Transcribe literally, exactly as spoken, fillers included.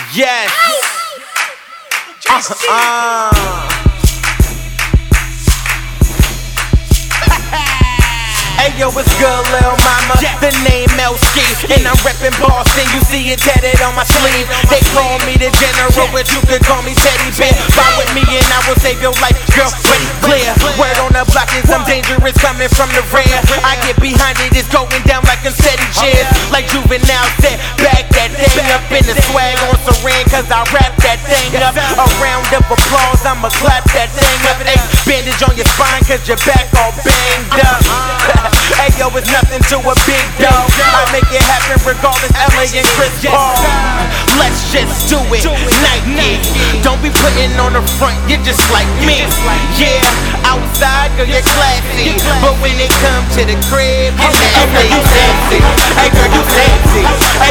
Yes. Uh, uh. Hey yo, what's good, lil' mama? The name Melski, and I'm reppin' Boston. You see it tatted on my sleeve. They call me the general, but you could call me Teddy Bear. Ride with me and I will save your life, girl. Ready, clear. Word on the block is I'm dangerous, coming from the rear. I get behind it, it's going down like confetti cheers. Like Juvenile said, back that thing up in the swag on Saran, cause I rap that thing up. A round of applause, I'ma clap that thing up. Ay, bandage on your spine, cause your back all banged up. Hey yo, it's nothing to a big dog. I make it happen regardless, L A and Chris Paul. Let's just do it, Nike. Don't be putting on the front, you're just like me. Yeah, outside, girl, you're classy, but when it comes to the crib, you're nasty. You fancy, hey girl, you fancy.